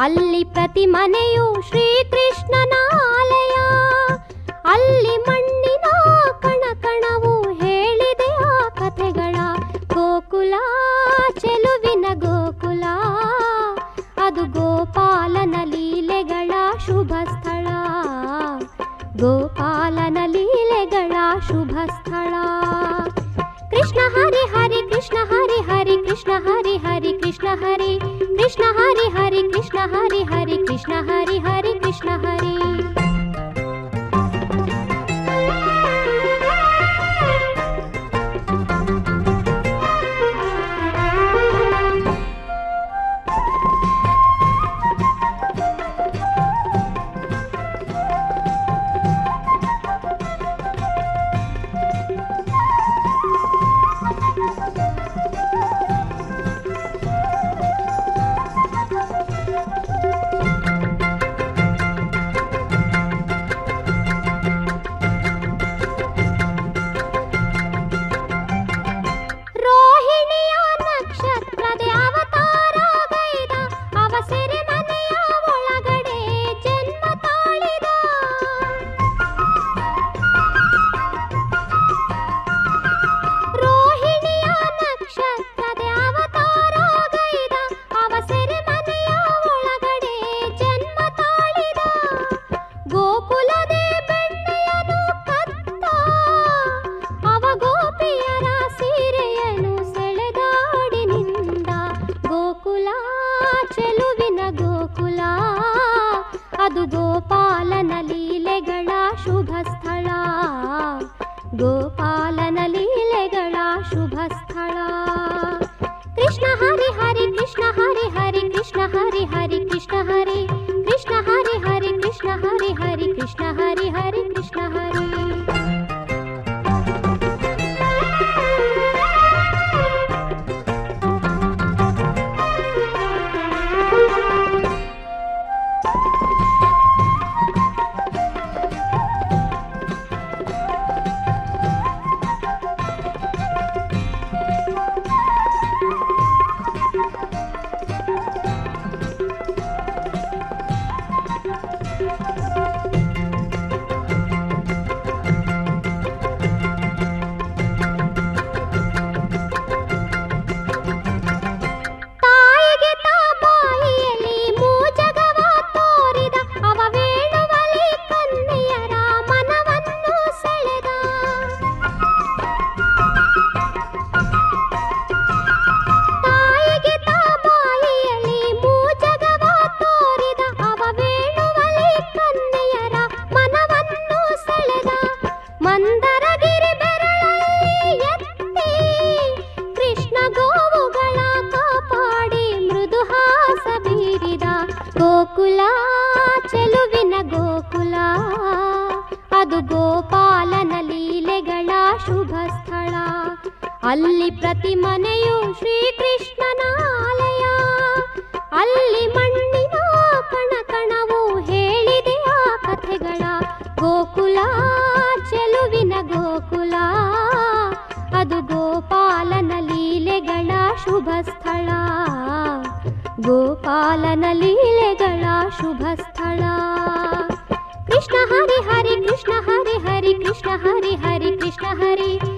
ಅಲ್ಲಿ ಪ್ರತಿ ಮನೆಯು ಶ್ರೀಕೃಷ್ಣನ ಆಲಯ. ಅಲ್ಲಿ ಮಣ್ಣಿನ ಕಣಕಣವು ಹೇಳಿದೆ ಆ ಕಥೆಗಳ. ಗೋಕುಲ ಚೆಲುವಿನ ಗೋಕುಲ, ಅದು ಗೋಪಾಲನ ಲೀಲೆಗಳ ಶುಭ ಸ್ಥಳ. ಗೋಪಾಲನ ಲೀಲೆಗಳ ಶುಭ ಸ್ಥಳ. ಕೃಷ್ಣ ಹರಿ ಹರಿ ಕೃಷ್ಣ ಹರಿ ಹರಿ ಕೃಷ್ಣ ಹರಿ ಹರಿ ಕೃಷ್ಣ ಹರಿ ಕೃಷ್ಣ ಹರಿ ಹರಿ ಕೃಷ್ಣ ಹರಿ ಹರಿ ಕೃಷ್ಣ ಹರಿ ಹರಿ ಕೃಷ್ಣ ಹರಿ. ಅದು ಗೋಪಾಲನ ಲೀಲೆಗಳ ಶುಭ ಸ್ಥಳ. ಗೋಪಾಲನ ಲೀಲೆಗಳ ಶುಭ ಸ್ಥಳ. ಕೃಷ್ಣ ಹರಿ ಹರಿ ಕೃಷ್ಣ ಹರಿ ಹರಿ ಕೃಷ್ಣ ಹರಿ ಹರಿ ಕೃಷ್ಣ ಹರಿ ಕೃಷ್ಣ ಹರಿ ಹರಿ ಕೃಷ್ಣ ಹರಿ ಹರಿ ಕೃಷ್ಣ ಹರಿ ಹರಿ ಕೃಷ್ಣ ಹರಿ. ಗೋಕುಲ ಚೆಲುವಿನ ಗೋಕುಲ, ಅದು ಗೋಪಾಲನ ಲೀಲೆಗಳ ಶುಭ ಸ್ಥಳ. ಅಲ್ಲಿ ಪ್ರತಿ ಮನೆಯು ಶ್ರೀಕೃಷ್ಣನ ಆಲಯ. ಅಲ್ಲಿ ಮಣ್ಣಿನ ಕಣಕಣವು ಹೇಳಿದೆ ಆ ಕಥೆಗಳ. ಗೋಕುಲ ಚೆಲುವಿನ ಗೋಕುಲ, ಅದು ಗೋಪಾಲನ ಲೀಲೆಗಳ ಶುಭ ಸ್ಥಳ. ಗೋಪಾಲನ ಲೀಲೆಗಳ ಶುಭ ಸ್ಥಳ. ಕೃಷ್ಣ ಹರಿ ಹರಿ ಕೃಷ್ಣ ಹರಿ ಹರಿ ಕೃಷ್ಣ ಹರಿ ಹರಿ ಕೃಷ್ಣ ಹರಿ